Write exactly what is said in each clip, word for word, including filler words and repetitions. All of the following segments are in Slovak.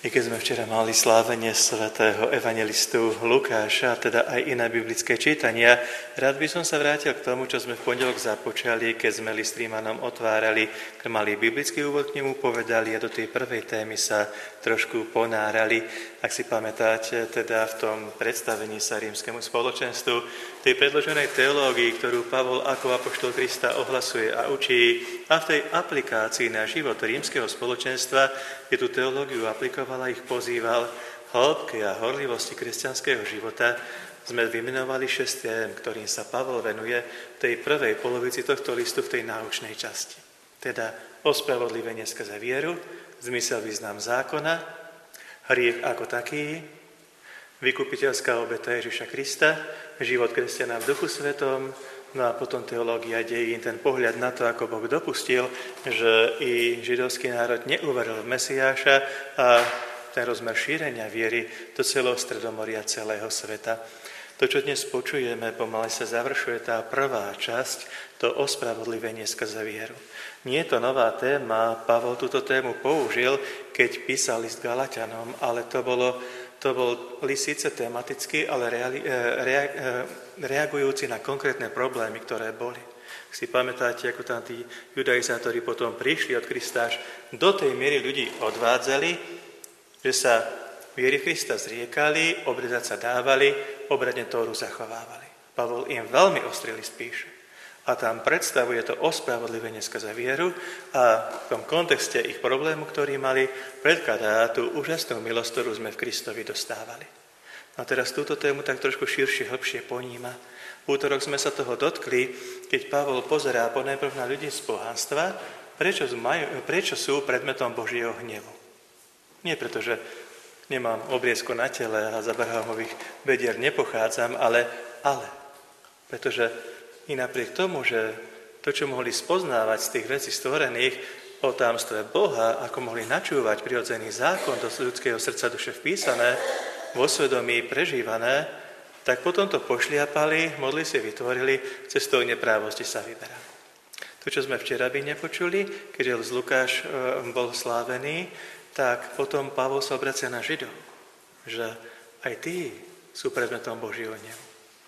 I keď sme včera mali slávenie svätého evangelistu Lukáša, teda aj iné biblické čítania, rád by som sa vrátil k tomu, čo sme v pondelok započali, keď sme Listrímanom otvárali, keď mali biblický úvod k nemu, povedali a do tej prvej témy sa trošku ponárali. Ak si pamätáte, teda v tom predstavení sa rímskemu spoločenstvu, tej predloženej teológii, ktorú Pavol ako apoštol Krista ohlasuje a učí, a v tej aplikácii na život rímskeho spoločenstva, je tú teológiu aplikoval a ich pozýval hĺbke a horlivosti kresťanského života, sme vymenovali šesť tém, ktorým sa Pavol venuje v tej prvej polovici tohto listu v tej náučnej časti. Teda ospravodlivenie skrze vieru, zmysel význam zákona, hriech ako taký, vykupiteľská obeta Ježiša Krista, život kresťana v Duchu Svetom, no a potom teológia dejín, ten pohľad na to, ako Boh dopustil, že i židovský národ neuveril v Mesiáša a ten rozmer šírenia viery do celého Stredomoria, celého sveta. To, čo dnes počujeme, pomaly sa završuje tá prvá časť, to ospravodlivenie skrze vieru. Nie je to nová téma, Pavol túto tému použil, keď písal list Galatianom, ale to bolo To bol list síce tematický, ale reali, rea, reagujúci na konkrétne problémy, ktoré boli. Ak si pamätáte, ako tam tí judaizátori potom prišli od Krista, až do tej miery ľudí odvádzali, že sa viery v Krista zriekali, obredať sa dávali, obradne Tóru zachovávali. Pavol im veľmi ostrý list píše. A tam predstavuje to ospravodlivenie skrze vieru a v tom kontexte ich problému, ktorý mali, predkladá tú úžasnú milosť, ktorú sme v Kristovi dostávali. A teraz túto tému tak trošku širšie, hlbšie poníma. V útorok sme sa toho dotkli, keď Pavol pozerá ponajprv na ľudí z pohanstva, prečo, majú, prečo sú predmetom Božieho hnevu. Nie preto, že nemám obriezko na tele a z Abrahamových bedier nepochádzam, ale, ale pretože i napriek tomu, že to, čo mohli spoznávať z tých vecí stvorených o tajomstve Boha, ako mohli načúvať prirodzený zákon do ľudského srdca duše vpísané, vo svedomí prežívané, tak potom to pošliapali, modli si vytvorili, cestou neprávosti sa vyberali. To, čo sme včera by nepočuli, keď z Lukáš bol slávený, tak potom Pavol sa obracia na Židov, že aj tí sú predmetom Božieho hnevu.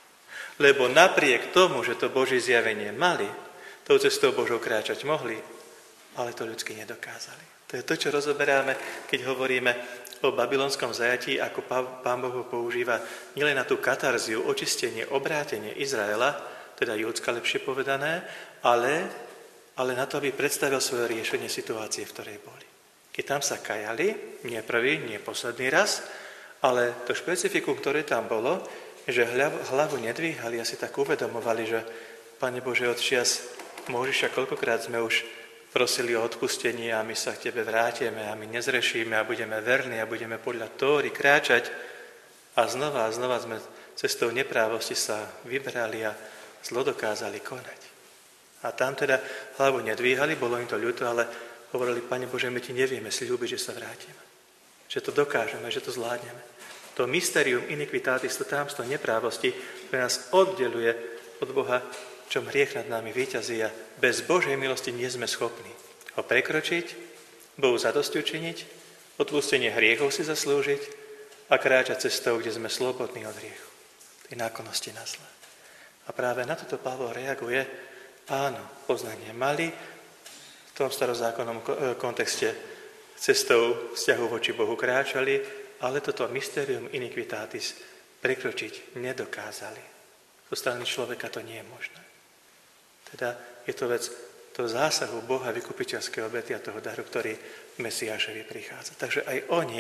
Lebo napriek tomu, že to Božie zjavenie mali, tou cestou Božou kráčať mohli, ale to ľudsky nedokázali. To je to, čo rozoberáme, keď hovoríme o babylonskom zajatí, ako Pán Boh ho používa nielen na tú katarziu, očistenie, obrátenie Izraela, teda Júdska lepšie povedané, ale, ale na to, aby predstavil svoje riešenie situácie, v ktorej boli. Keď tam sa kajali, nie prvý, nie posledný raz, ale to špecifikum, ktoré tam bolo, že hlavu nedvíhali a si tak uvedomovali, že Pane Bože, od čias Mojžiša, koľkokrát sme už prosili o odpustenie a my sa k Tebe vrátime a my nezrešíme a budeme verní a budeme podľa Tóry kráčať a znova a znova sme cestou neprávosti sa vybrali a zlo dokázali konať. A tam teda hlavu nedvíhali, bolo im to ľúto, ale hovorili, Pane Bože, my Ti nevieme sľúbiť, že sa vrátime. Že to dokážeme, že to zvládneme. To mysterium iniquitatis, to tajomstvo neprávosti, ktoré nás oddeluje od Boha, čom hriech nad nami víťazí a bez Božej milosti nie sme schopní ho prekročiť, Bohu zadosť učiniť, odpustenie hriechov si zaslúžiť a kráčať cestou, kde sme slobodní od hriechu. Tej nákonnosti na zlé. A práve na toto Pavol reaguje, áno, poznanie mali, v tom starozákonnom kontexte cestou vzťahu voči Bohu kráčali, ale toto mysterium iniquitatis prekročiť nedokázali. Zo strany človeka to nie je možné. Teda je to vec toho zásahu Boha, vykupiteľského obety a toho daru, ktorý v Mesiášovi prichádza. Takže aj oni,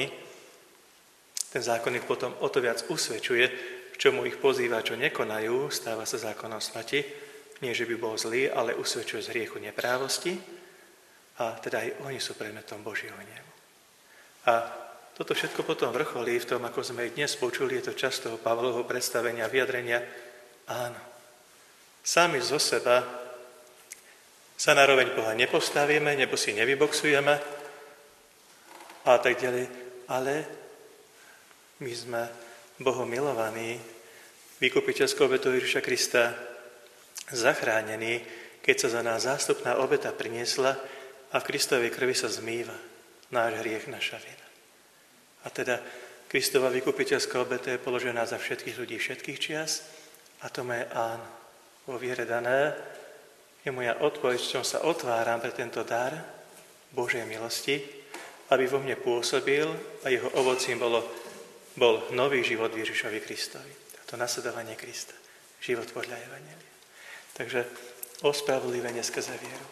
ten zákonník potom o to viac usvedčuje, k čomu ich pozýva, čo nekonajú, stáva sa zákonom smrti, nie že by bol zlý, ale usvedčuje z hriechu neprávosti a teda aj oni sú predmetom Božieho hnevu. A toto všetko potom vrcholí v tom, ako sme aj dnes počuli, je to časť toho Pavlovho predstavenia, vyjadrenia. Áno, sami zo seba sa na roveň Boha nepostavíme, nebo si nevyboxujeme a tak ďalej, ale my sme Bohom milovaní, vykupiteľskou obetou Ježiša Krista zachránení, keď sa za nás zástupná obeta priniesla a v Kristovej krvi sa zmýva náš hriech, naša vina. A teda Kristova vykupiteľská obeta je položená za všetkých ľudí všetkých čias a to moje áno, vo viere dané, je moja odpoveď, v čom sa otváram pre tento dar Božej milosti, aby vo mne pôsobil a jeho ovocím bolo, bol nový život Ježišovi Kristovi. To nasledovanie Krista. Život podľa evanjelia. Takže ospravedlivenie skrze vieru.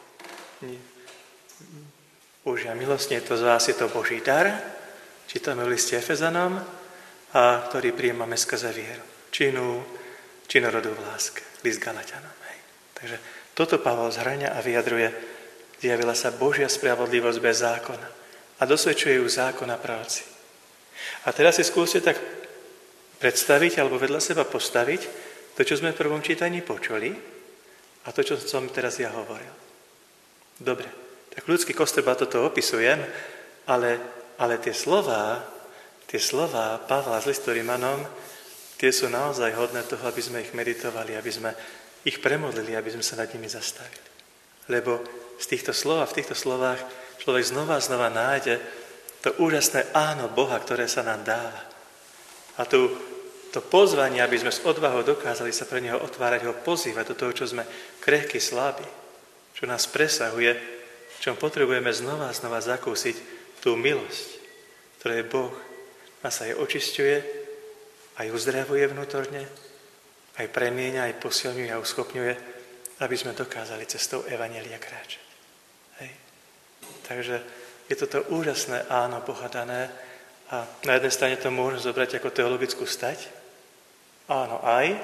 Božia milosť, nie to z vás, je to Boží dar. Čítame v liste Efezanom, a ktorý prijímame skrze vieru. Činu, činorodú v láske. List Galatianom. Hej. Takže toto Pavol zhrania a vyjadruje, zjavila sa Božia spravodlivosť bez zákona a dosvedčuje ju zákon a proroci. A teraz si skúste tak predstaviť alebo vedľa seba postaviť to, čo sme v prvom čítaní počuli a to, čo som teraz ja hovoril. Dobre, tak ľudský kostrba toto opisujem, ale, ale tie slová, tie slová Pavla s listu Rimanom, tie sú naozaj hodné toho, aby sme ich meditovali, aby sme ich premodlili, aby sme sa nad nimi zastavili. Lebo z týchto slov a v týchto slovách človek znova a znova nájde to úžasné áno Boha, ktoré sa nám dáva. A tu, to pozvanie, aby sme s odvahou dokázali sa pre Neho otvárať, ho pozývať do toho, čo sme krehky, slabí, čo nás presahuje, v čom potrebujeme znova a znova zakúsiť tú milosť, ktorá je Boh. Nás aj očisťuje, aj uzdravuje vnútorne, aj premieňa, aj posilňuje a uschopňuje, aby sme dokázali cestou evanjelia kráčať. Hej. Takže je toto úžasné áno Boha dané a na jednej strane to môžeme zobrať ako teologickú stať. Áno aj,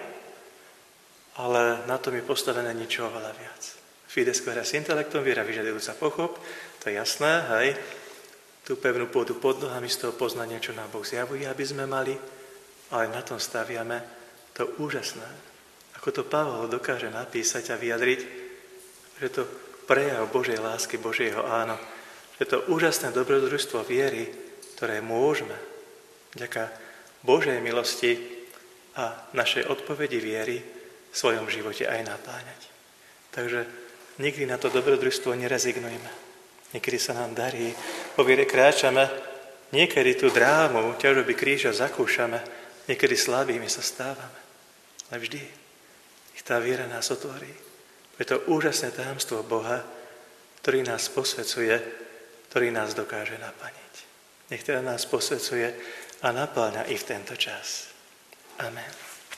ale na tom je postavené niečo oveľa viac. Fides queras intellectum, viera vyžadujúca pochop, to je jasné, hej. Tú pevnú pôdu pod nohami z toho poznania, čo nám Boh zjavuje, aby sme mali, ale na tom staviame to úžasné, ako to Pavol dokáže napísať a vyjadriť, že to prejav Božej lásky, Božieho áno, že to úžasné dobrodružstvo viery, ktoré môžeme vďaka Božej milosti a našej odpovedi viery v svojom živote aj napáňať. Takže nikdy na to dobrodružstvo nerezignujme. Niekedy sa nám darí, po viere kráčame, niekedy tú drámu, ťažoby kríža zakúšame, niekedy slabými sa stávame. Ale vždy ich tá viera nás otvorí. Je to úžasné tajomstvo Boha, ktorý nás posvecuje, ktorý nás dokáže naplniť. Nech teda nás posvecuje a napĺňa i v tento čas. Amen.